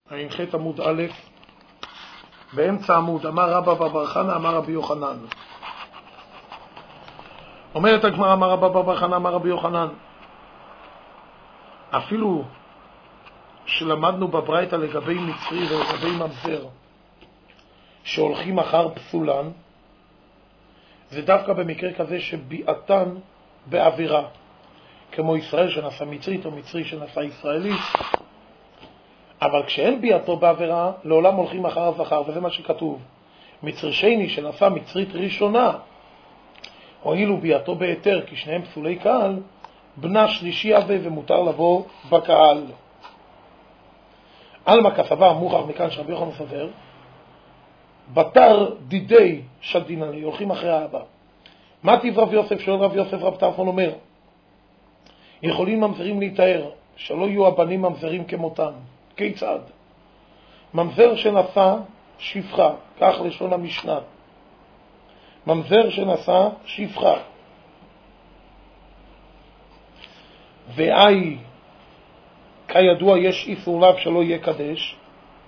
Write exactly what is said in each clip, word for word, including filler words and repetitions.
ע"ח עמוד א', באמצע עמוד, אמר רבא בר חנא, אמר רבי יוחנן. אומרת הגמרא, אמר רבא בר חנא, אמר רבי יוחנן, אפילו שלמדנו בברייתא לגבי מצרי ולגבי ממזר שהולכים אחר פסולן, זה דווקא במקרה כזה שביעתן בעבירה, כמו ישראל שנעשה מצרית או מצרי שנעשה ישראלית. אבל כשאין ביעתו בעבירה, לעולם הולכים אחר הזכר, וזה מה שכתוב. מצרי שני שנעשה מצרית ראשונה, הואילו ביעתו בהיתר, כי שניהם פסולי קהל, בנה שלישי עבה ומותר לבוא בקהל. אלמה כסבה מוכח מכאן שרבי יוחנן סובר, בתר דידי של דינני, הולכים אחרי האבא. מה טיב רב יוסף? שואל רב יוסף, רב טרפון אומר, יכולים ממזרים להתאר, שלא יהיו הבנים ממזרים כמותם. כיצד? ממזר שנשא שפחה, כך לשון המשנה. ממזר שנשא שפחה. ואי, כידוע יש איסור לאו שלא יהיה קדש.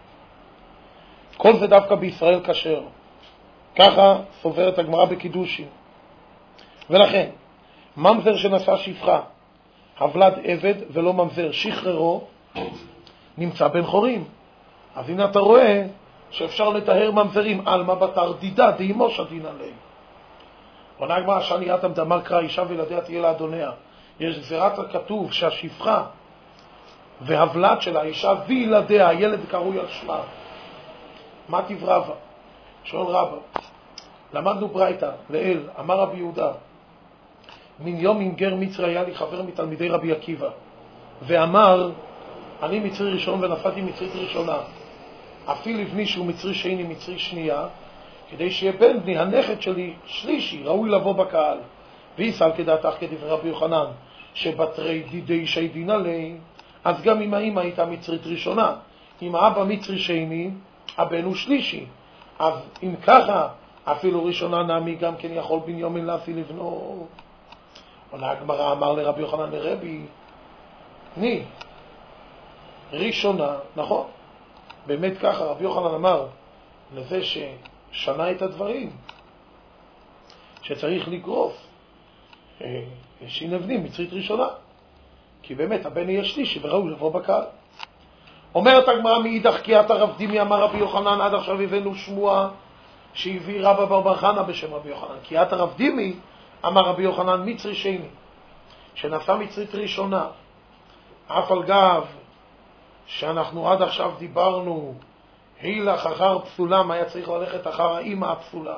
כל זה דווקא בישראל כשר. ככה סוברת הגמרא בקידושין. ולכן, ממזר שנשא שפחה, הבלד עבד ולא ממזר, שחררו, נמצא בין חורים. אז הנה אתה רואה שאפשר לטהר ממזרים. אלמה בתר דידה דאימו שדין עלי. עונה הגמרא, שאני ראתם דאמר קרא אישה וילדיה תהיה לאדוניה. יש גזירת הכתוב שהשפחה והבלד של האישה וילדיה, הילד קרוי על שמה. מה טיב רבא? שואל רבא, למדנו ברייתא לאל, אמר רבי יהודה, מן יום עם גר מצרי היה לי חבר מתלמידי רבי עקיבא, ואמר, אני מצרי ראשון ונפלתי מצרית ראשונה, אפילו לבני שהוא מצרי שני מצרי שנייה, כדי שיהיה בן בני הנכד שלי שלישי, ראוי לבוא בקהל. ויסל כדעתך כדברי רבי יוחנן, שבתרי דידי שי דין עלי, אז גם אם האמא הייתה מצרית ראשונה, אם האבא מצרי שני, הבן הוא שלישי. אז אם ככה, אפילו ראשונה נעמי גם כן יכול בנימין להשיא לבנו. עונה הגמרא, אמר לרבי יוחנן לרבי, ני, ראשונה, נכון, באמת ככה, רבי יוחנן אמר לזה ששנה את הדברים, שצריך לגרוף שינבנים מצרית ראשונה, כי באמת הבן יהיה שלישי וראוי לבוא בקהל. אומרת הגמרא מאידך קיאת הרב דימי, אמר רבי יוחנן, עד עכשיו הבאנו שמועה שהביא רבא בר חנא בשם רבי יוחנן. קיאת הרב דימי, אמר רבי יוחנן, מצרי שני שנעשה מצרית ראשונה, אף על גב שאנחנו עד עכשיו דיברנו הילך אחר פסולם, היה צריך ללכת אחר האמא הפסולה,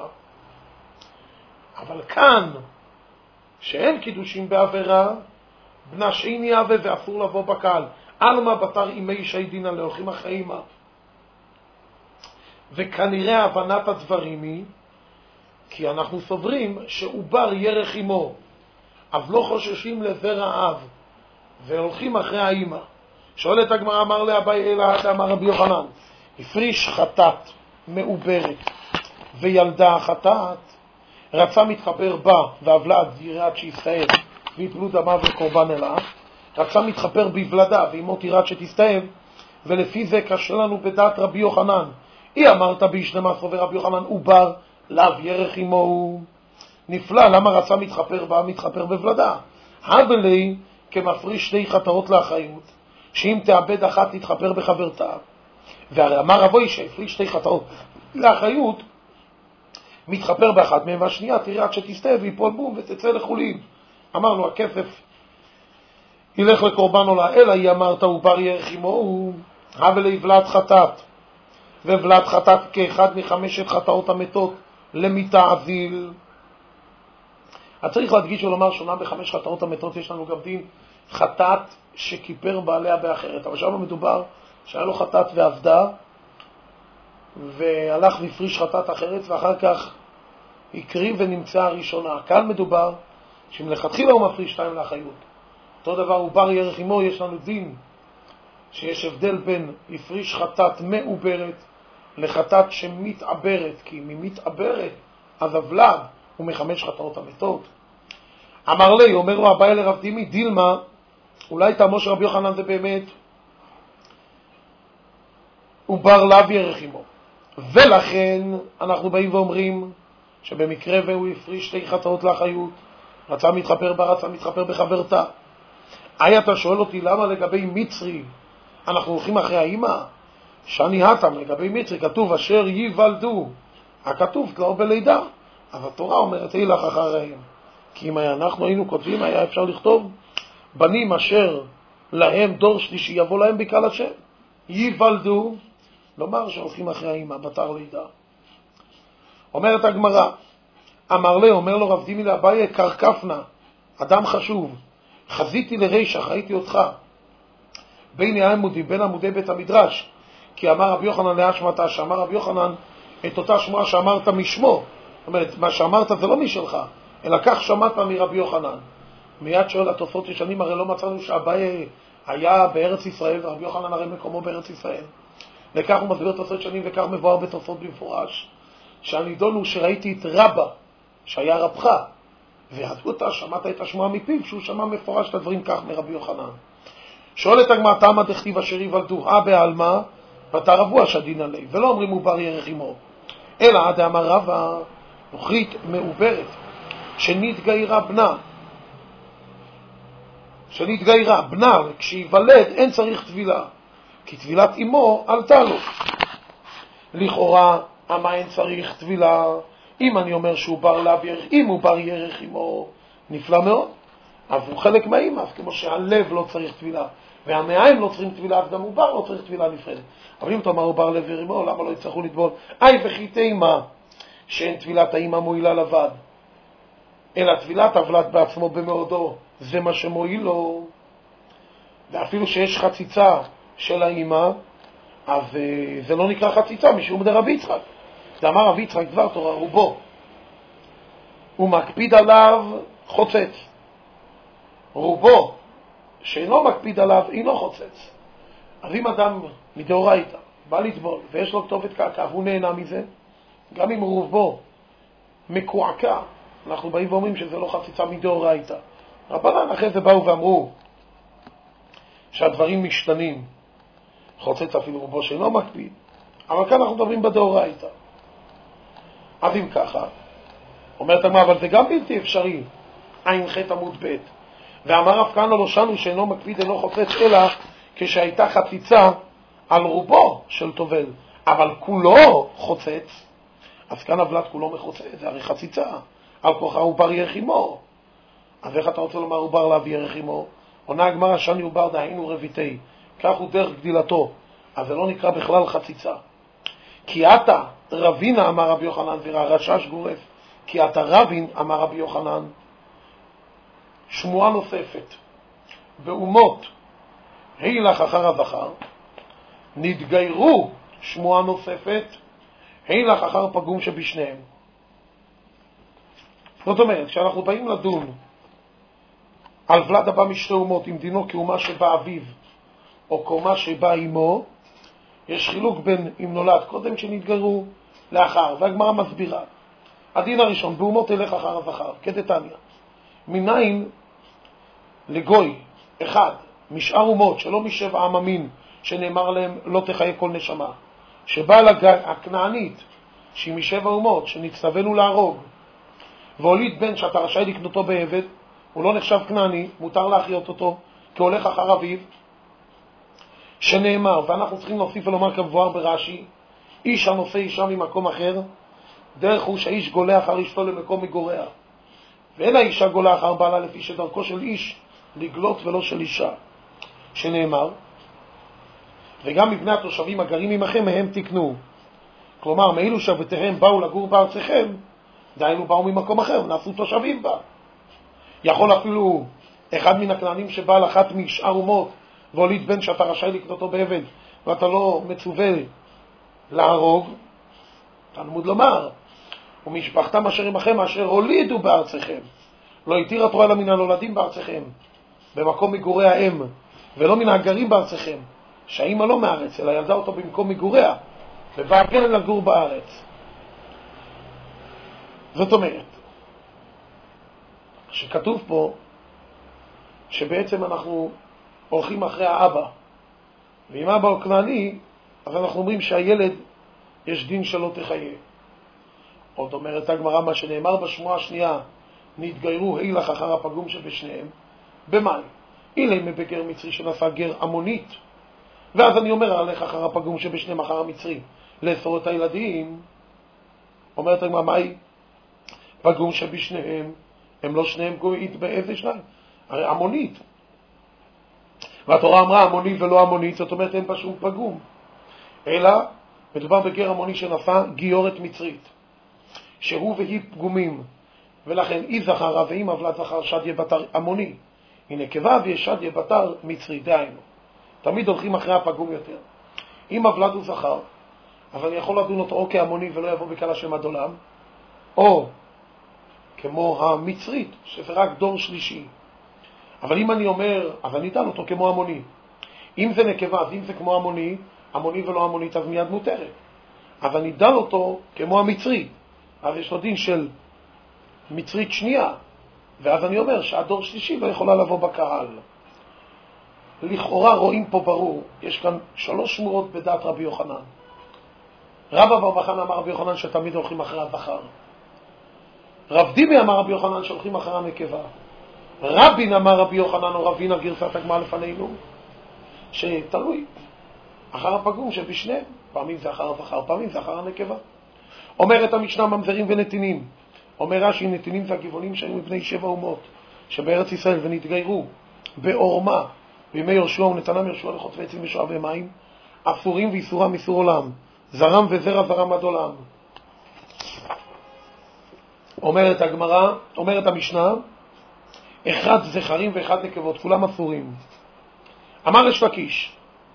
אבל כאן שאין קידושים בעבירה, בנה שני עבה ואסור לבוא בקהל. אלמה בתר אימי שי דינא להולכים אחרי אמא. וכנראה הבנת הדברים היא כי אנחנו סוברים שעובר ירך אמו, אז לא חוששים לזרע אב והולכים אחרי האמא. שואלת הגמרא, אמר לאביי אלא אמר רבי יוחנן, הפריש חטאת מעוברת וילדה חטאת, רצה מתחבר בה והבלד יראת שיסתאב ויפלו דמה וקורבן אליו, רצה מתחבר בבלדה ואמו תיראת שתסתאב, ולפי זה קשה לנו בדעת רבי יוחנן. אי אמרת בישלמה סובר רבי יוחנן עובר לאו ירך אמו, נפלא, למה רצה מתחבר בה מתחבר בבלדה? הבלי כמפריש שתי חטאות לאחריות, שאם תאבד אחת תתחבר בחברתה. והרי אמר רבוי שהפריש שתי חטאות לאחריות, מתחבר באחת מהם והשנייה תראה עד שתסתב ויפול בום ותצא לחולים. אמרנו הכסף ילך לקורבן עולה, אלא היא אמרת עובר ירך אמו, הבלי ולד חטאת, ובלד חטאת כאחד מחמשת חטאות המתות למיתה אזיל. אז צריך להדגיש ולומר שונה בחמש חטאות המתות יש לנו גם דין חטאת שכיפר בעליה באחרת, אבל שם מדובר שהיה לו חטאת ועבדה והלך והפריש חטאת אחרת ואחר כך הקריב ונמצא הראשונה. כאן מדובר שמלכתחילה הוא מפריש שתיים לאחריות. אותו דבר עובר ירך אמו, יש לנו דין שיש הבדל בין הפריש חטאת מעוברת לחטאת שמתעברת, כי ממתעברת אז הבלד הוא מחמש חטאות המתות. אמר לי, אומר לו הבא אל רב דימי, דילמה, אולי תאמו של רבי יוחנן זה באמת ובר לאו ירך עמו. ולכן אנחנו באים ואומרים שבמקרה והוא הפריש שתי חטאות לאחריות, רצה מתחפר בה, רצה מתחפר בחברתה. היי, אתה שואל אותי למה לגבי מצרי אנחנו הולכים אחרי האמא? שאני התם, לגבי מצרי כתוב אשר ייוולדו, הכתוב כבר בלידה, אז התורה אומרת הילך אחריהם. כי אם אנחנו היינו כותבים, היה אפשר לכתוב בנים אשר להם דור שלישי יבוא להם בקהל השם, ייוולדו, לומר שהולכים אחרי האמא בתר לידה. אומרת הגמרא, אמר לי, אומר לו רב דימי לאביי, קרקפנה, אדם חשוב, חזיתי לרישך, ראיתי אותך בין העמודים, בין עמודי בית המדרש, כי אמר רבי יוחנן להשמתה, שאמר רבי יוחנן את אותה שמועה שאמרת משמו. זאת אומרת, מה שאמרת זה לא משלך, אלא כך שמעת מרבי יוחנן. מיד שואל התוספות ישנים, הרי לא מצאנו שאביי היה בארץ ישראל, ורבי יוחנן הרי מקומו בארץ ישראל. וכך הוא מסביר תוספות ישנים, וכך מבואר בתוספות במפורש, שהנידון הוא שראיתי את רבא, שהיה רבך, וידעו אותה, שמעת את השמועה מפיו, שהוא שמע מפורש את הדברים כך מרבי יוחנן. שואלת הגמרא, תמה דכתיב אשר ייוולדו, אה בעלמא, ותרבו השדין עלי, ולא אומרים עובר ירך עמו, אלא עד אמר רבא, נוכרית מעוברת, שנתגיירה בנה, שנתגיירה בנה, כשיוולד אין צריך טבילה, כי טבילת אמו עלתה לו. לכאורה, אמה אין צריך טבילה, אם אני אומר שהוא בר לאו ירך, אם הוא בר ירך עמו, נפלא מאוד. אבל הוא חלק מהאמא, כמו שהלב לא צריך טבילה, והמעיים לא צריכים טבילה, אז גם הוא בר לא צריך טבילה נפרדת. אבל אם אתה אומר הוא בר לב ירך עמו, למה לא יצטרכו לטבול? אי וכי תימה, שאין טבילת האמא מועילה לבד, אלא טבילת הבלת בעצמו במאודו, זה מה שמועיל לו. ואפילו שיש חציצה של האמא, אז זה לא נקרא חציצה, משום דרבי יצחק. זה אמר רבי יצחק דבר תורה, רובו. הוא מקפיד עליו חוצץ. רובו, שאינו מקפיד עליו, אינו חוצץ. אז אם אדם מדאורייתא בא לטבול, ויש לו כתובת קעקע, הוא נהנה מזה, גם אם רובו מקועקע, אנחנו באים ואומרים שזה לא חציצה מדאורייתא. רבנן אחרי זה באו ואמרו שהדברים משתנים, חוצץ אפילו רובו שאינו מקפיד, אבל כאן אנחנו מדברים בדאורייתא. אז אם ככה, אומרת הגמרא, אבל זה גם בלתי אפשרי, עין ח' עמוד ב', ואמר רב כהנא לא שנו שאינו מקפיד אינו חוצץ, אלא כשהייתה חציצה על רובו של טובל, אבל כולו חוצץ, אז כאן הבלת כולו מחוצץ, זה הרי חציצה, על כוחה הוא בר ירך עמו. אז איך אתה רוצה לומר הוא בר לאו ירך עמו? עונה הגמרא, שני הוא בר דהיינו רביתי, כך הוא דרך גדילתו, אז זה לא נקרא בכלל חציצה. כי אתה רבינה, אמר רבי יוחנן, והרשש גורף, כי אתה רבין, אמר רבי יוחנן. שמועה נוספת, באומות הילך אחר הזכר, נתגיירו, שמועה נוספת, הילך אחר פגום שבשניהם. זאת אומרת, כשאנחנו באים לדון על ולד הבא משתי אומות, עם דינו כאומה שבא אביו או כאומה שבא אמו, יש חילוק בין אם נולד קודם שנתגיירו לאחר, והגמרא מסבירה. הדין הראשון, באומות הילך אחר הזכר, כדתניא, מניין לגוי אחד משאר אומות שלא משבע עם המין שנאמר להם לא תחיה כל נשמה, שבא לכנענית שהיא משבע אומות שנצטווינו להרוג, והוליד בן שאתה רשאי לקנותו בעבד, הוא לא נחשב כנעני, מותר להחיות אותו כי הולך אחר אביו, שנאמר, ואנחנו צריכים להוסיף ולומר כמבואר ברש"י, איש הנושא אישה ממקום אחר, דרך הוא שהאיש גולה אחר אשתו למקום מגוריה, ואין האישה גולה אחר בעלה, לפי שדרכו של איש לגלות ולא של אישה, שנאמר, וגם מבני התושבים הגרים עמכם מהם תקנו. כלומר, מאילו שבתיהם באו לגור בארצכם, דהיינו באו ממקום אחר, נעשו תושבים בה. יכול אפילו אחד מן הכנענים שבא על אחת משאר אומות והוליד בן שאתה רשאי לקנותו בעבד ואתה לא מצווה להרוג, תלמוד לומר, ומשפחתם אשר עמכם אשר הולידו בארצכם, לא התיר התורה אלא מן הנולדים בארצכם, במקום מגורי האם, ולא מן הגרים בארצכם, שהאמא לא מארץ אלא ילדה אותו במקום מגוריה ובאה כן לגור בארץ. זאת אומרת שכתוב פה שבעצם אנחנו הולכים אחרי האבא, ואם אבא הוא כנעני אז אנחנו אומרים שהילד יש דין שלא תחיה. עוד אומרת הגמרא, מה שנאמר בשמועה השנייה, נתגיירו הילך אחר הפגום שבשניהם, במאי? אילי מבגר מצרי שנשא גר המונית, ואז אני אומר הלך אחר הפגום שבשניהם אחר המצרי, לאסור את הילדים. אומרת הגמרא, מאי? פגום שבשניהם, הם לא שניהם גויית באיזה שניים? הרי המונית. והתורה אמרה המוני ולא המונית, זאת אומרת אין בה שום פגום. אלא מדובר בגר המוני שנשא גיורת מצרית, שהוא והיא פגומים, ולכן אי זכרה ואם מבלת זכר שדיה בתר המוני, הנה נקבה ויש שדיה בתר מצרי. דהיינו, תמיד הולכים אחרי הפגום יותר. אם מבלת הוא זכר, אז אני יכול לדון אותו או כהמוני ולא יבוא בקהל השם עד עולם, או כמו המצרית, שזה רק דור שלישי. אבל אם אני אומר, אז אני אתן אותו כמו המוני. אם זה נקבה, אז אם זה כמו המוני, המוני ולא המונית, אז מיד מותרת. אז אני דל אותו כמו המצרי, אז יש לו דין של מצרית שנייה, ואז אני אומר שהדור שלישי לא יכולה לבוא בקהל. לכאורה רואים פה ברור, יש כאן שלוש שמורות בדעת רבי יוחנן. רבא בר בחן אמר רבי יוחנן שתמיד הולכים אחרי הזכר. רב דימי אמר רבי יוחנן שהולכים אחרי הנקבה. רבין אמר רבי יוחנן או רבינה גרסת הגמרא לפנינו, שתלוי אחר הפגום שבשניהם, פעמים זה אחר הזכר, פעמים זה אחר הנקבה. אומרת המשנה ממזרים ונתינים. אומר רש"י, נתינים זה הגבעונים שהיו מבני שבע אומות שבארץ ישראל ונתגיירו בעורמה בימי יהושע ונתנם יהושע לחוטבי עצים ושואבי מים, אסורים ואיסורם איסור עולם, זרם וזרע זרם עד עולם. אומרת הגמרא, אומרת המשנה, אחד זכרים ואחד נקבות, כולם אסורים. אמר ריש לקיש,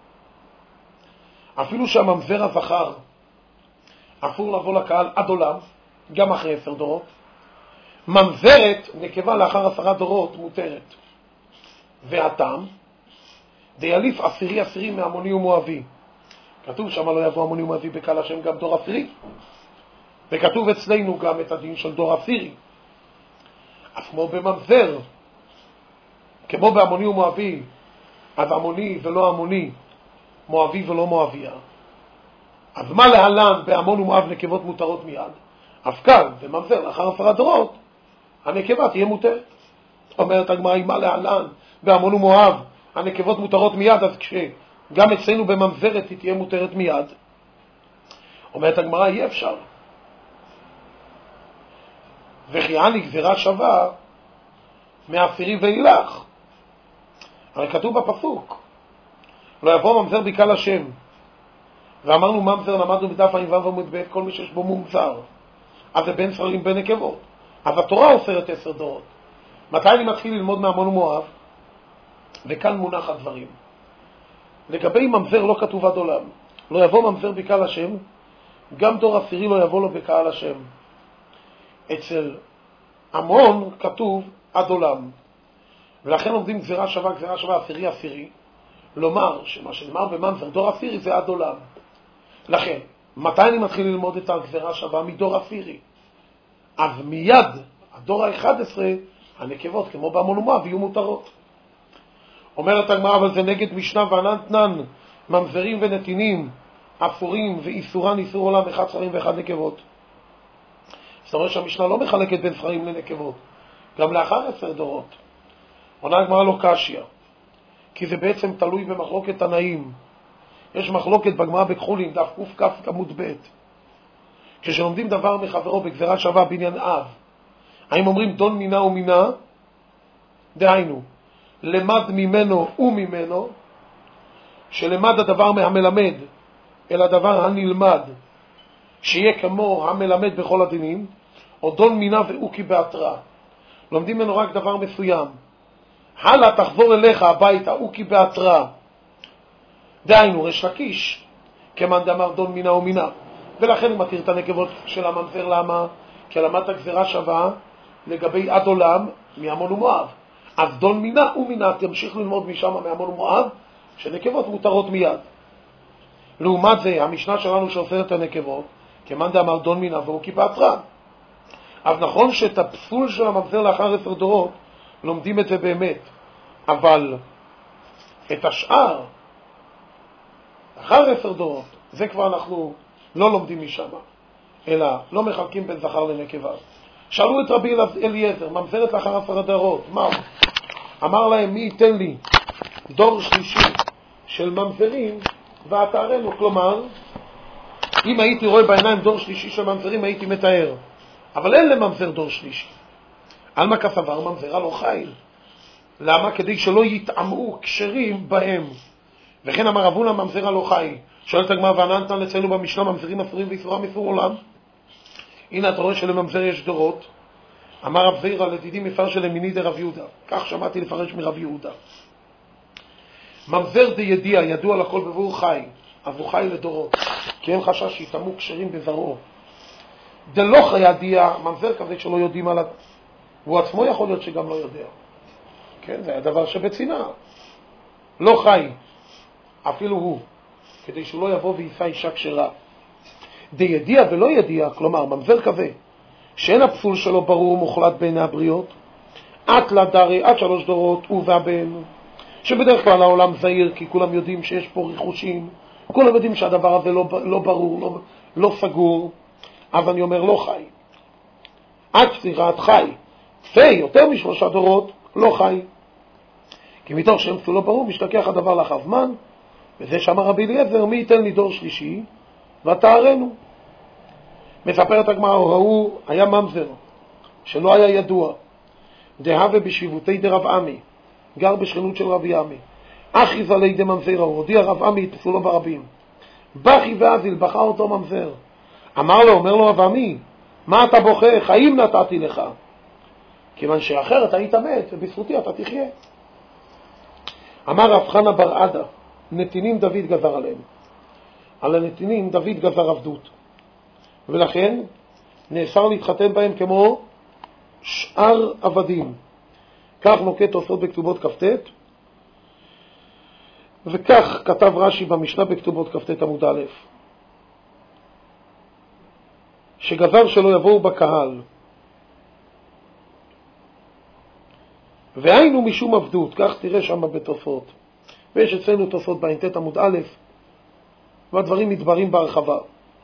אפילו שהממזר הזכר אסור לבוא לקהל עד עולם, גם אחרי עשר דורות, ממזרת נקבה לאחר עשרה דורות מותרת. והטעם, דיאליף עשירי עשירי מהמוני ומואבי. כתוב שם לא יבוא המוני ומואבי בקהל השם גם דור עשירי. וכתוב אצלנו גם את הדין של דור עשירי. אז כמו בממזר, כמו בהמוני ומואבי, אז המוני ולא המוני, מואבי ולא מואביה. אז מה להלן בהמון ומואב נקבות מותרות מיד? אז כאן, בממזר, לאחר עשרה דורות, הנקבה תהיה מותרת. אומרת הגמרא, מה להלן בהמון ומואב הנקבות מותרות מיד, אז כשגם אצלנו בממזרת היא תהיה מותרת מיד. אומרת הגמרא, אי אפשר. וכי אני גזירה שווה מעשירי ואילך. הרי כתוב בפסוק, לא יבוא ממזר בקהל השם. ואמרנו ממזר, למדנו בדף ע"ו עמוד ב', כל מי שיש בו מומזר, אז זה בין זכרים בין נקבות. אז התורה אוסרת עשר דורות. מתי אני מתחיל ללמוד מהמון ומואב? וכאן מונח הדברים. לגבי ממזר לא כתוב עד עולם. לא יבוא ממזר בקהל השם, גם דור עשירי לא יבוא לו בקהל השם. אצל המון כתוב עד עולם. ולכן עומדים גזירה שווה, גזירה שווה עשירי עשירי, לומר שמה שנאמר בממזר דור עשירי זה עד עולם. לכן, מתי אני מתחיל ללמוד את הגזירה שווה? מדור עשירי. אז מיד, הדור ה-אחד עשר, הנקבות, כמו בהמון ומואב, יהיו מותרות. אומרת הגמרא, אבל זה נגד משנה וענן תנן, ממזרים ונתינים, אסורים ואיסורן איסור עולם, אחד זכרים ואחד נקבות. זאת אומרת שהמשנה לא מחלקת בין זכרים לנקבות, גם לאחר עשר דורות. עונה הגמרא לא קשיא, כי זה בעצם תלוי במחלוקת תנאים. יש מחלוקת בגמרא בכחולין, דף קכ עמוד ב', כשלומדים דבר מחברו בגזירה שווה בעניין אב, האם אומרים דון מינה ומינה? דהיינו, למד ממנו וממנו, שלמד הדבר מהמלמד, אלא הדבר הנלמד, שיהיה כמו המלמד בכל הדינים, או דון מינה ואוקי בהתרה. לומדים ממנו רק דבר מסוים. הלאה תחזור אליך הביתה, אוקי בהתרה. דהיינו, ריש לקיש, כמאן דאמר דון מינה ומינה. ולכן הוא מתיר את הנקבות של הממזר. למה? כי למדת גזירה שווה לגבי עד עולם מהמון ומואב. אז דון מינה ומינה, תמשיך ללמוד משם מהמון ומואב, שנקבות מותרות מיד. לעומת זה, המשנה שלנו שאוסרת את הנקבות, כמאן דאמר דון מינה ואוקי בהתרה. אז נכון שאת הפסול של הממזר לאחר עשר דורות, לומדים את זה באמת. אבל את השאר, אחר עשר דורות, זה כבר אנחנו לא לומדים משם, אלא לא מחלקים בין זכר לנקבה. שאלו את רבי אליעזר, ממזרת לאחר עשר דורות, מה? אמר להם, מי ייתן לי דור שלישי של ממזרים ואתארנו? כלומר, אם הייתי רואה בעיניים דור שלישי של ממזרים, הייתי מתאר. אבל אין לממזר דור שלישי. על מה כסבר? ממזרה לא חיל. למה? כדי שלא יתעמעו קשרים בהם. וכן אמר רבונה, ממזרה לא חי. שואלת הגמרא, ועננתן אצלנו במשנה, ממזרים אסורים ואיסורם איסור עולם. הנה אתה רואה שלממזר יש דורות. אמר רב זירא לדידי מפרש למיני דרב יהודה. כך שמעתי לפרש מרב יהודה. ממזר די ידיע, ידוע לכל בבור חי, אז הוא חי לדורות, כי אין חשש שיתאמו קשרים בזרעו. דלא חי ידיע, ממזר כזה שלא יודעים עליו, הוא עצמו יכול להיות שגם לא יודע. כן, זה הדבר שבצנעה. לא חי, אפילו הוא, כדי שהוא לא יבוא ויישא אישה כשרה. די ידיע ולא ידיע, כלומר, ממזר כזה, שאין הפסול שלו ברור ומוחלט בין הבריות, עד לדרי, עד שלוש דורות, הוא והבן, שבדרך כלל העולם זהיר, כי כולם יודעים שיש פה ריחושים, כולם יודעים שהדבר הזה לא, לא ברור, לא, לא סגור, אז אני אומר לא חי. עד ספירת חי, פי יותר משלושה דורות, לא חי. כי מתוך שם פסול לא ברור, משתכח הדבר לאחר זמן, וזה שאמר רבי אליעזר, מי ייתן לי דור שלישי, ותארנו. מספרת הגמרא, ראו, היה ממזר, שלא היה ידוע, דהווה בשבותי דרב עמי, גר בשכנות של רבי עמי. אחי זלי דממזר, הוא הודיע רב עמי, תפסולו ברבים. בכי ואזיל, בכה אותו ממזר. אמר לו, אומר לו רב עמי, מה אתה בוכה? חיים נתתי לך. כיוון שאחרת היית מת, ובזכותי אתה תחיה. אמר רב חנה בר עדה, נתינים דוד גזר עליהם. על הנתינים דוד גזר עבדות. ולכן נאסר להתחתן בהם כמו שאר עבדים. כך נוקט תוספות בכתובות כ"ט, וכך כתב רש"י במשנה בכתובות כ"ט עמוד א', שגזר שלא יבואו בקהל, והיינו משום עבדות, כך תראה שם בתוספות, ויש אצלנו תוספות בע"ט עמוד א', והדברים מתברים בהרחבה.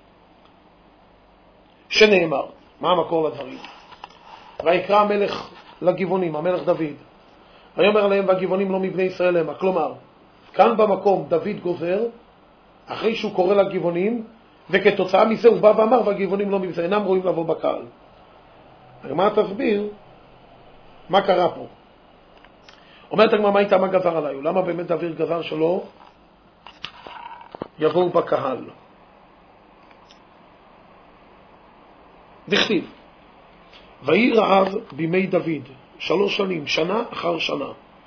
שנאמר, מה המקור לדברים? ויקרא המלך לגבעונים, המלך דוד, ויאמר להם, והגבעונים לא מבני ישראל המה. כלומר, כאן במקום דוד גוזר, אחרי שהוא קורא לגבעונים, וכתוצאה מזה הוא בא ואמר, והגבעונים לא מבני, אינם רואים לבוא בקהל. מה תסביר? מה קרה פה? אומרת הגמרא, מה הייתה מה גזר עליי? למה באמת דוד גזר שלא יבואו בקהל? דכתיב, ויהי רעב בימי דוד, שלוש שנים, שנה אחר שנה.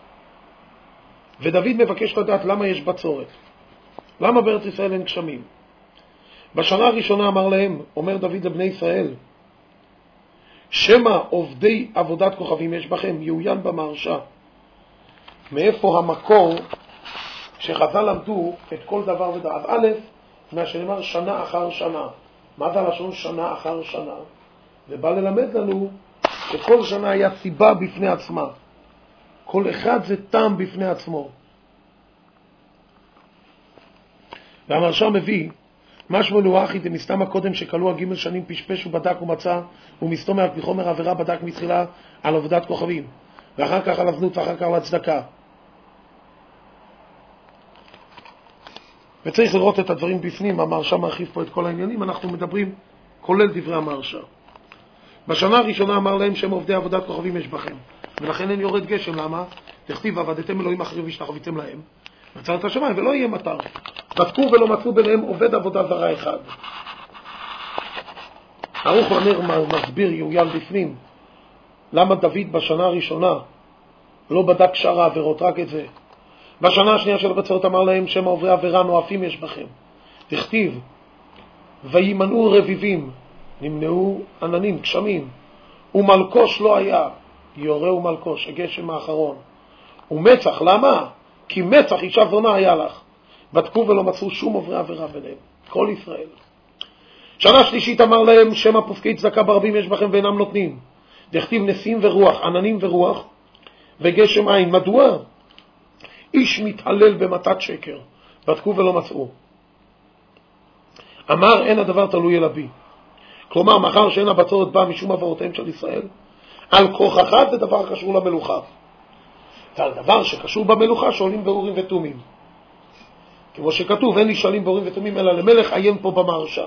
ודוד מבקש לדעת למה יש בצורת. למה בארץ ישראל אין גשמים? בשנה הראשונה אמר להם, אומר דוד לבני ישראל, שמה עובדי עבודת כוכבים יש בכם, יעוין במהרש"א. מאיפה המקור שחז"ל למדו את כל דבר ודבר? אז א', מה שנאמר שנה אחר שנה. מה זה הלשון שנה אחר שנה? זה בא ללמד לנו שכל שנה היה סיבה בפני עצמה. כל אחד זה טעם בפני עצמו. והמהרש"א מביא, משמע נוח איתם מסתם הקודם שקלו הגימל שנים פשפש ובדק ומצא, ומסתום על פי חומר עבירה בדק מתחילה על עבודת כוכבים, ואחר כך על הזנות ואחר כך על הצדקה. וצריך לראות את הדברים בפנים, המהרש"א מרחיב פה את כל העניינים, אנחנו מדברים כולל דברי המהרש"א. בשנה הראשונה אמר להם שהם עובדי עבודת כוכבים יש בכם, ולכן אין יורד גשם. למה? תכתיב, עבדתם אלוהים אחרים והשתחוויתם להם, מצא את השמיים ולא יהיה מטר. בדקו ולא מצאו ביניהם עובד עבודה זרה אחד. ערוך לנר מסביר יעוין בפנים למה דוד בשנה הראשונה לא בדק שאר העבירות, רק את זה. בשנה השנייה של הבצורת אמר להם שהם עוברי עבירה נואפים יש בכם. תכתיב, וימנעו רביבים, נמנעו עננים, גשמים, ומלקוש לא היה, יורה ומלקוש, הגשם האחרון. ומצח, למה? כי מצח אישה זונה היה לך. בדקו ולא מצאו שום עוברי עבירה ביניהם, כל ישראל. שנה שלישית אמר להם שמה פוסקי צדקה ברבים יש בכם ואינם נותנים. דכתיב נסים ורוח, עננים ורוח, וגשם עין. מדוע? איש מתעלל במתת שקר. בדקו ולא מצאו. אמר אין הדבר תלוי אל אבי. כלומר, מאחר שאין הבצורת באה משום עברותיהם של ישראל, על כוחך זה דבר קשור למלוכה. ועל דבר שקשור במלוכה שואלים באורים ותומים. כמו שכתוב, אין נשאלים באורים ותומים אלא למלך עיין פה במרשה.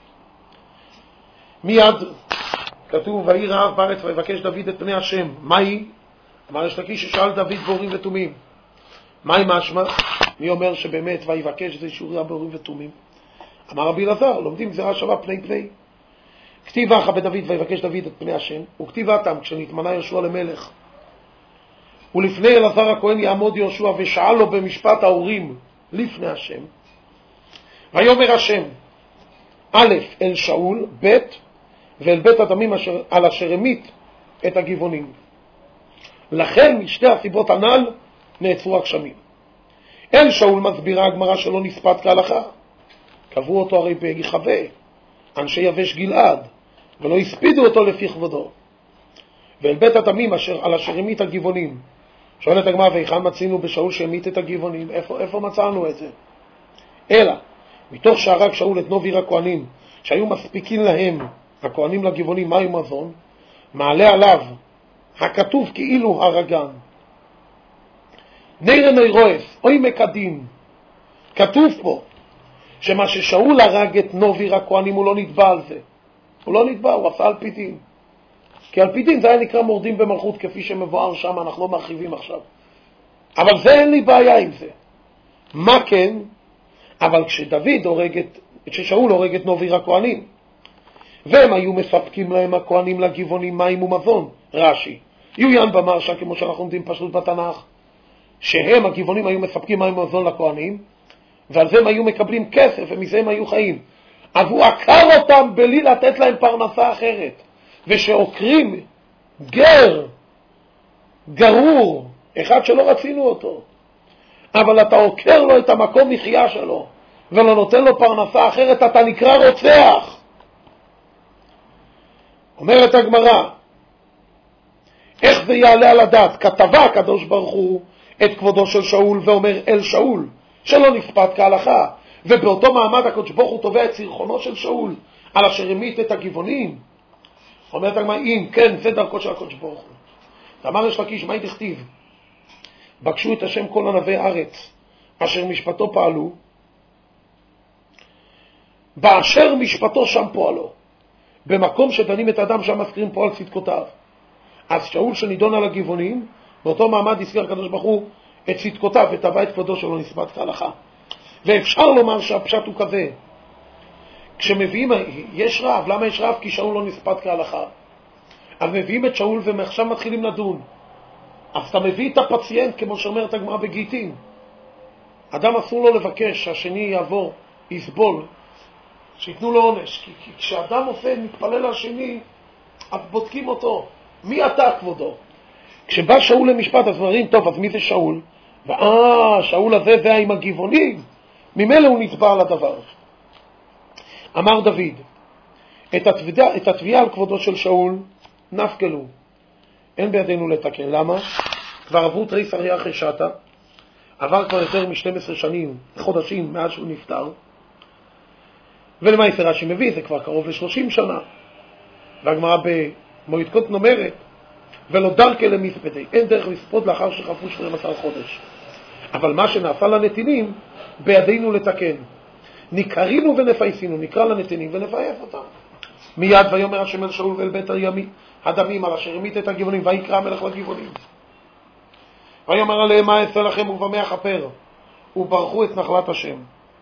מיד כתוב, ויהי רעב בארץ ויבקש דוד את פני השם. מהי? אמר יש לקיש ששאל דוד באורים ותומים. מהי משמע? מי אומר שבאמת ויבקש זה אישוריה באורים ותומים? אמר רבי אלעזר, לומדים גזירה שווה פני פני. כתיב אחא בדוד ויבקש דוד את פני השם, וכתיב אתם כשנתמנה יהושע למלך. ולפני אלעזר הכהן יעמוד יהושע ושאל לו במשפט האורים לפני השם. ויאמר השם, א' אל שאול, ב' ואל בית הדמים אשר, על אשר המית את הגבעונים. לכן משתי הסיבות הנ"ל נעצרו הגשמים. אל שאול מסבירה הגמרא שלא נספת כהלכה. קבעו אותו הרי ביחווה, אנשי יבש גלעד, ולא הספידו אותו לפי כבודו. ואל בית הדמים אשר, על אשר המית הגבעונים. שואלת הגמרא, והיכן מצינו בשאול שהמית את הגבעונים? איפה, איפה מצאנו את זה? אלא, מתוך שהרג שאול את נובי הכהנים, שהיו מספיקים להם, הכהנים לגבעונים, מים ומזון, מעלה עליו הכתוב כאילו הרגן. נראה נרועס, אוי מקדין. כתוב פה, שמה ששאול הרג את נובי הכהנים הוא לא נתבע על זה. הוא לא נתבע, הוא עשה על פי דין. כי על פי דין זה היה נקרא מורדים במלכות, כפי שמבואר שם, אנחנו לא מרחיבים עכשיו. אבל זה אין לי בעיה עם זה. מה כן? אבל כשדוד הורג את, כששאול הורג את נובי הכהנים, והם היו מספקים להם הכהנים לגבעונים מים ומזון, רש"י. יוין במרשה, כמו שאנחנו עומדים פשוט בתנ"ך, שהם, הגבעונים, היו מספקים מים ומזון לכהנים, ועל זה הם היו מקבלים כסף, ומזה הם היו חיים. אז הוא עקר אותם בלי לתת להם פרנסה אחרת. ושעוקרים גר, גרור, אחד שלא רצינו אותו, אבל אתה עוקר לו את המקום מחיה שלו, ולא נותן לו פרנסה אחרת, אתה נקרא רוצח. אומרת הגמרא, איך זה יעלה על הדעת? כתבה הקדוש ברוך הוא את כבודו של שאול ואומר אל שאול, שלא נספת כהלכה, ובאותו מעמד הקדוש ברוך הוא תובע את סרחונו של שאול, על אשר המית את הגבעונים. אומרת הגמרא, אם כן, זה דרכו של הקדוש ברוך הוא. אמר יש לקיש, מה תכתיב? בקשו את השם כל ענבי ארץ, אשר משפטו פעלו, באשר משפטו שם פועלו. במקום שדנים את האדם שם מזכירים פועל צדקותיו. אז שאול שנידון על הגבעונים, באותו מעמד הזכיר הקדוש ברוך הוא את צדקותיו ותבע את כבודו שלא נספת כהלכה. ואפשר לומר שהפשט הוא כזה, כשמביאים, יש רב, למה יש רב? כי שאול לא נספת כהלכה. אז מביאים את שאול ועכשיו מתחילים לדון. אז אתה מביא את הפציינט, כמו שאומרת הגמרא בגיטין. אדם אסור לו לבקש שהשני יעבור, יסבול, שיתנו לו עונש. כי, כי כשאדם עושה, מתפלל לשני, אז בודקים אותו. מי אתה כבודו? כשבא שאול למשפט, אז מראים, טוב, אז מי זה שאול? ואה, שאול הזה זה עם הגבעונים. ממילא הוא נתבע על הדבר. אמר דוד, את התביעה, את התביעה על כבודו של שאול נפקלו. אין בידינו לתקן. למה? כבר עברו תריס אריה חשתה, עבר כבר יותר מ-שתים עשרה שנים, חודשים מאז שהוא נפטר, ולמעשה רש"י מביא, זה כבר קרוב ל-שלושים שנה. והגמרא במועד קוטן אומרת, ולא דרכי למספדי, אין דרך לספוד לאחר שחלפו שנים עשר חודש. אבל מה שנעשה לנתינים, בידינו לתקן. נקרינו ונפייסינו, נקרא לנתינים ונפייס אותם. מיד ויאמר השם אל שאול ואל בית הימי, הדמים על אשר המית את הגבעונים, ויקרא המלך לגבעונים. ויאמר עליהם מה אעשה לכם ובמה אכפר, וברכו את נחלת השם.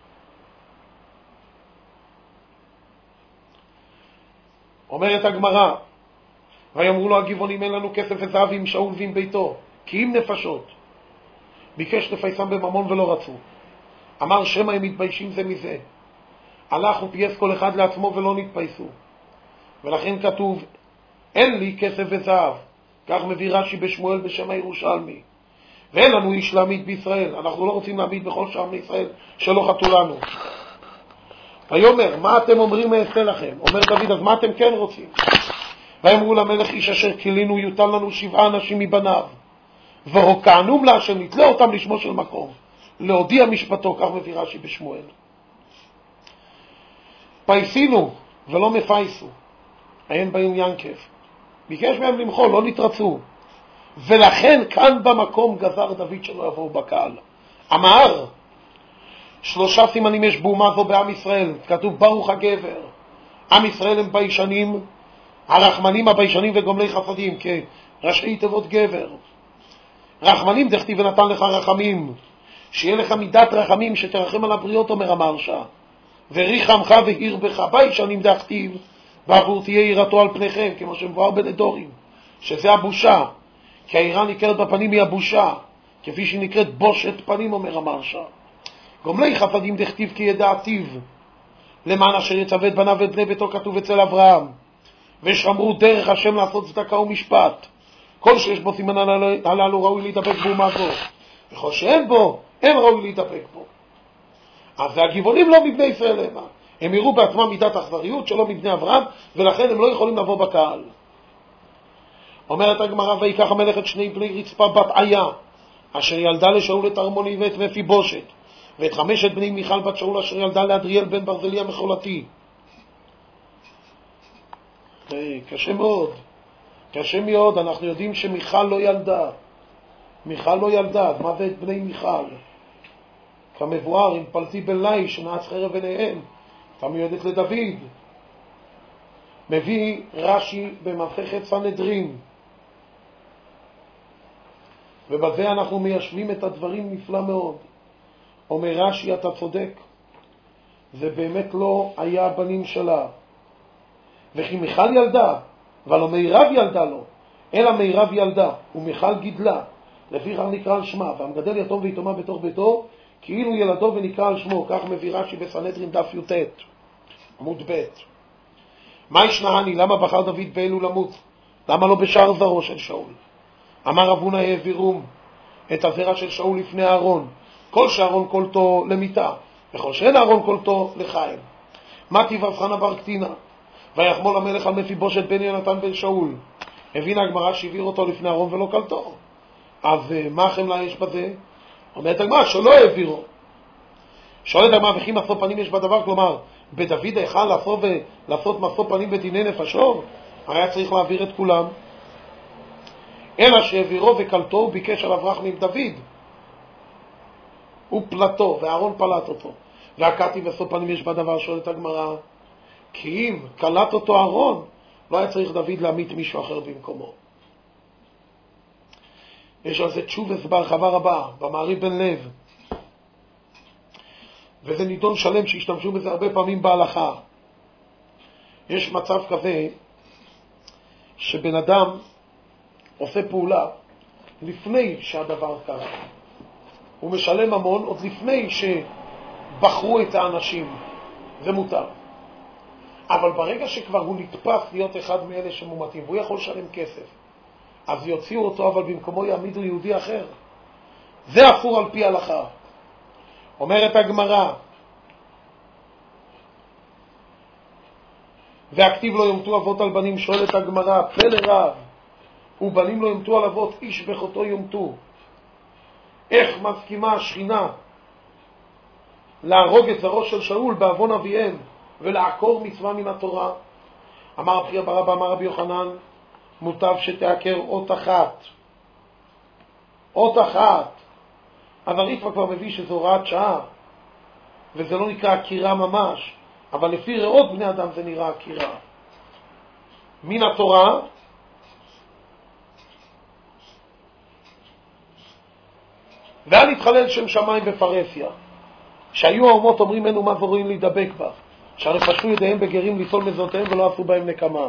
אומרת הגמרא, ויאמרו לו הגבעונים, אין לנו כסף וזהב עם שאול ועם ביתו, כי אם נפשות. ביקש לפייסם בממון ולא רצו. אמר שמה הם מתביישים זה מזה. הלך ופייס כל אחד לעצמו ולא נתפייסו. ולכן כתוב, אין לי כסף וזהב. כך מביא רש"י בשמואל בשם הירושלמי. ואין לנו איש להעמיד בישראל. אנחנו לא רוצים להעמיד בכל שער מישראל שלא חטאו לנו. ויאמר, מה אתם אומרים אעשה לכם? אומר דוד, אז מה אתם כן רוצים? ואמרו למלך, איש אשר כילינו יוטל לנו שבעה אנשים מבניו. והוקענום לה אשר נתלה אותם לשמו של מקום. להודיע משפטו, כך מביא רש"י בשמואל. פייסינו ולא מפייסו, אין בהם ינקב. ביקש מהם למחול, לא נתרצו. ולכן כאן במקום גזר דוד שלא יבואו בקהל. אמר, שלושה סימנים יש באומה זו בעם ישראל. כתוב ברוך הגבר. עם ישראל הם ביישנים, הרחמנים הביישנים וגומלי חסדים, כראשי תיבות גבר. רחמנים דכתיב ונתן לך רחמים, שיהיה לך מידת רחמים שתרחם על הבריות, אומר המרשה. וריחמך והיר בך, ביישנים דכתיב, בעבור תהיה יראתו על פניכם, כמו שמבואר בנדורים, שזה הבושה, כי היראה ניכרת בפנים היא הבושה, כפי שהיא נקראת בושת פנים, אומר המרשה. גומלי חסדים דכתיב כי ידעתיו, למען אשר יצווה את בניו ואת בני ביתו, כתוב אצל אברהם. ושמרו דרך השם לעשות צדקה ומשפט. כל שיש בו סימן הללו ראוי להידבק באומה זו, וכל שאין בו, אין ראוי להידבק בו. אז הגבעונים לא מבני ישראל המה. הם יראו בעצמם מידת אכזריות שלא מבני אברהם, ולכן הם לא יכולים לבוא בקהל. אומרת הגמרא, ויקח המלך את שני בני רצפה בת איה, אשר ילדה לשאול את ארמוני ואת מפיבושת, ואת חמשת בני מיכל בת שאול, אשר ילדה לאדריאל בן ברזלי המחולתי. קשה מאוד, קשה מאוד. אנחנו יודעים שמיכל לא ילדה. מיכל לא ילדה, אז מה זה את בני מיכל? כמבואר, עם פלטי בן לי שנעץ חרב ביניהם, כמיועדת לדוד. מביא רש"י במסכת סנהדרין, ובזה אנחנו מיישבים את הדברים נפלא מאוד. אומר רש"י, אתה צודק, זה באמת לא היה בנים שלה. וכי מיכל ילדה, אבל לא מירב ילדה לו, אלא מירב ילדה, ומיכל גידלה, לפיכך נקרא על שמה, והמגדל יתום ויתומה בתוך ביתו, כאילו ילדו ונקרא על שמו. כך מביא רש"י בסנהדרין דף י"ט עמוד ב'. מה ישנעני? למה בחר דוד באלו למות? למה לא בשאר זרעו של שאול? אמר רב הונא, העבירום את הזרע של שאול לפני אהרון, כל שאהרון קולתו למיתה, וכל שאין אהרון קולתו לחיים. מה טיב הבחנה בר קטינה? ויחמול המלך על מפיבושת בן יונתן בן שאול. הבינה הגמרא שהעביר אותו לפני אהרון ולא קלתו. אז מה החמלה יש בזה? אומרת הגמרא שלא העבירו. שואלת הגמרא, וכי משוא פנים יש בדבר? כלומר, בדוד היכל לעשות, לעשות משוא פנים בדיני נפשות? היה צריך להעביר את כולם. אלא שהעבירו וקלתו, הוא ביקש עליו רחמים עם דוד. הוא פלטו, ואהרון פלט אותו. והקתי משוא פנים יש בדבר? שואלת הגמרא, כי אם קלט אותו אהרון, לא היה צריך דוד להמית מישהו אחר במקומו. יש על זה תשובס בהרחבה רבה, במעריב בן לב. וזה נידון שלם שהשתמשו בזה הרבה פעמים בהלכה. יש מצב כזה שבן אדם עושה פעולה לפני שהדבר קרה. הוא משלם המון עוד לפני שבחרו את האנשים. זה מותר. אבל ברגע שכבר הוא נתפס להיות אחד מאלה שמומתים, והוא יכול לשלם כסף, אז יוציאו אותו, אבל במקומו יעמידו יהודי אחר. זה אסור על פי הלכה. אומרת הגמרא, והכתיב לא יומתו אבות על בנים. שואלת הגמרא, פלא רב, ובנים לא יומתו על אבות, איש בחותו יומתו. איך מסכימה השכינה להרוג את זרעו של שאול בעוון אביהם ולעקור מצווה מן התורה? אמר רבי ברבא, אמר רבי יוחנן, מוטב שתעקר אות אחת. אות אחת. אבל ריטב"א כבר מביא שזו הוראת שעה, וזה לא נקרא עקירה ממש, אבל לפי ראות בני אדם זה נראה עקירה. מן התורה, ואל יתחלל שם שמיים בפרסיה, שהיו האומות אומרים אין אומה ורואים להידבק בה, שהרי פשטו ידיהם בגרים ליטול מזונותיהם ולא עשו בהם נקמה.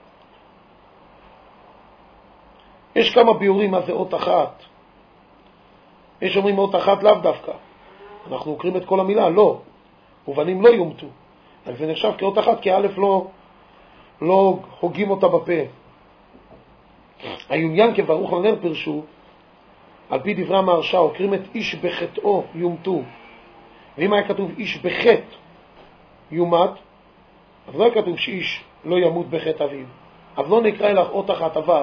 יש כמה ביורים מה זה אות אחת. יש אומרים אות אחת לאו דווקא, אנחנו קוראים את כל המילה, לא, ובנים לא יומתו, אז זה נחשב כאות אחת, כי א' לא, לא הוגים אותה בפה. היומיין כברוך לנר פרשו, על פי דברי המהרש"א, קוראים את איש בחטאו יומתו, ואם היה כתוב איש בחטא יומת, אז לא היה כתוב שאיש לא ימות בחטא אביו, אז לא נקרא אלך אות אחת אביו.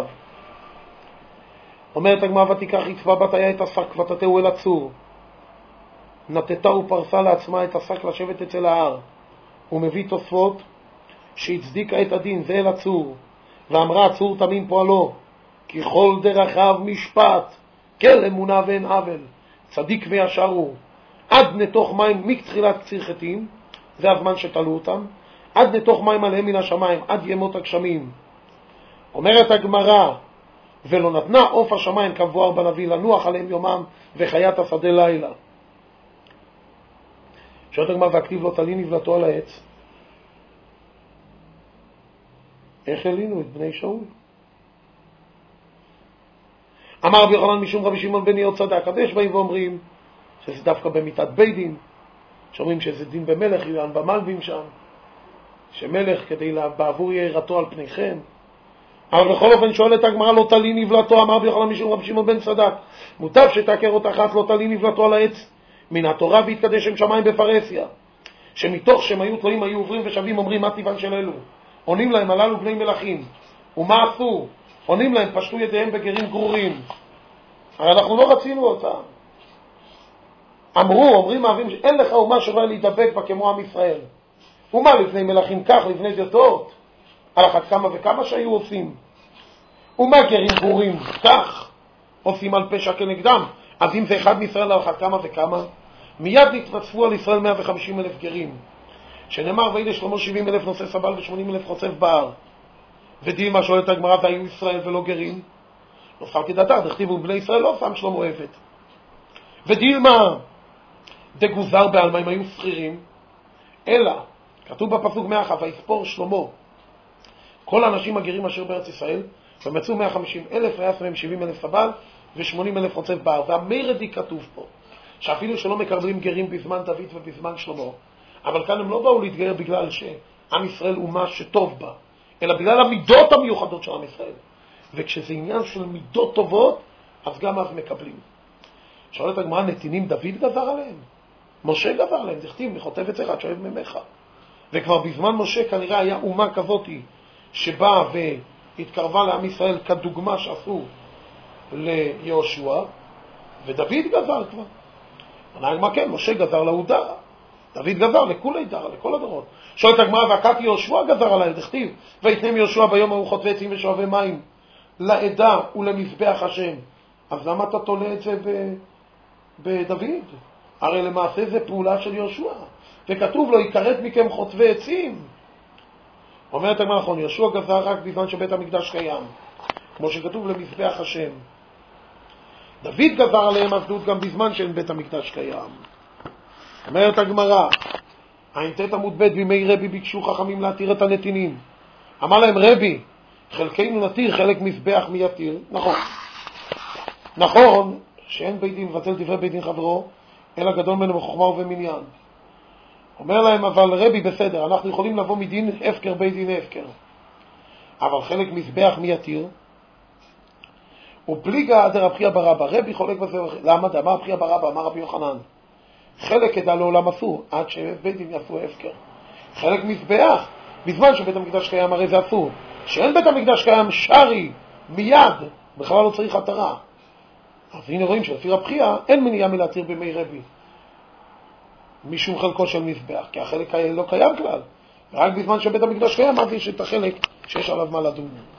אומרת הגמרא, ותיקח רצפה בת איה את השק ותתהו אל הצור, נתתה ופרסה לעצמה את השק לשבת אצל ההר, הוא מביא תוספות שהצדיקה את הדין, זה אל הצור, ואמרה צור תמים פועלו, כי כל דרכיו משפט, כל אמונה ואין עוול, צדיק וישר הוא, עד נתוך מים מתחילת קציר חטאים, זה הזמן שתלו אותם, עד נתוך מים עליהם מן השמיים, עד ימות הגשמים. אומרת הגמרא, ולא נתנה עוף השמיים כמבואר בנביא לנוח עליהם יומם וחיית השדה לילה. שואלת הגמרא, והכתיב לא תלין נבלתו על העץ. איך הלינו את בני שאול? אמר רבי יוחנן משום רבי שמעון בן יהודה צדק, אז יש באים ואומרים שזה דווקא במיתת בית דין, שאומרים שזה דין במלך, יואן במלבים שם, שמלך כדי בעבור ירתו על פניכם. אבל בכל אופן שואלת הגמרא, לא תלין נבלתו, אמר רבי יוחנן משום רבי שמעון בן צדק, מוטב שתעקר אותה אחת, לא תלין נבלתו על העץ. מן התורה והתקדש שם שמיים בפרסיה, שמתוך שהם היו תלויים היו עוברים ושבים, אומרים מה טבען של אלו? עונים להם, הללו בני מלכים. ומה עשו? עונים להם, פשטו ידיהם בגרים גרורים. הרי אנחנו לא רצינו אותם. אמרו, אומרים מהווים, אין לך אומה שבא להידבק בה כמו עם ישראל. ומה לפני מלכים כך, לפני דתות? על אחת כמה וכמה שהיו עושים. ומה גרים גרורים כך? עושים על פשע כנגדם. אז אם זה אחד מישראל על אחת כמה וכמה, מיד נתווספו על ישראל מאה וחמישים אלף גרים. שנאמר, ויהי לשלמה שבעים אלף נושא סבל ושמונים אלף חוצב בהר. ודילמה שואלת הגמרא, והיו ישראל ולא גרים? לא שם כדתה, דכתיבו בני ישראל לא שם שלמה עבד. ודילמה דגוזר בעלמא, הם היו שכירים, אלא, כתוב בפסוק מאה, ויספור שלמה כל האנשים הגרים אשר בארץ ישראל, ומצאו מאה וחמישים אלף, היה מהם שבעים אלף סבל ו-שמונים אלף חוצב בהר. והמרדי כתוב פה, שאפילו שלא מקבלים גרים בזמן דוד ובזמן שלמה, אבל כאן הם לא באו להתגייר בגלל שעם ישראל אומה שטוב בה, אלא בגלל המידות המיוחדות של עם ישראל. וכשזה עניין של מידות טובות, אז גם אז מקבלים. שואלת הגמרא, נתינים דוד גזר עליהם? משה גזר עליהם, דכתיב, מחוטב עץ אחד שואב ממך. וכבר בזמן משה כנראה היה אומה כזאת שבאה והתקרבה לעם ישראל כדוגמה שעשו ליהושע, ודוד גזר כבר. מה כן, משה גזר להודרה, דוד גזר לכולי דרה, לכל הדורות. שואלת הגמרא, והכת יהושע גזר עליהם, דכתיב, ויתנם יהושע ביום ההוא חוטבי עצים ושואבי מים לעדה ולמזבח השם. אז למה אתה תולה את זה בדוד? הרי למעשה זה פעולה של יהושע, וכתוב לו, יכרת מכם חוטבי עצים. אומרת הגמרא, נכון, יהושע גזר רק בזמן שבית המקדש קיים, כמו שכתוב למזבח השם. דוד גזר עליהם עבדות גם בזמן שאין בית המקדש קיים. אומרת הגמרא, ע"ט עמוד ב', בימי רבי ביקשו חכמים להתיר את הנתינים. אמר להם רבי, חלקנו נתיר, חלק מזבח מי יתיר? נכון. נכון שאין בית דין מבטל דברי בית דין חברו, אלא גדול ממנו בחוכמה ובמניין. אומר להם, אבל רבי בסדר, אנחנו יכולים לבוא מדין הפקר בית דין הפקר. אבל חלק מזבח מי יתיר? ובליגה דר רבי ברבא, רבי חולק בזה, למה? אמר רבי ברבא, אמר רבי יוחנן, חלק כדא לעולם אסור, עד שבית דין יעשו הפקר. חלק מזבח, בזמן שבית המקדש קיים הרי זה אסור. שאין בית המקדש קיים שרי, מיד, בכלל לא צריך התרה. אז הנה רואים שלפי רבי אין מניעה מלהתיר בימי רבי, משום חלקו של מזבח, כי החלק לא קיים כלל. ורק בזמן שבית המקדש קיים, אז יש את החלק שיש עליו מה לדון.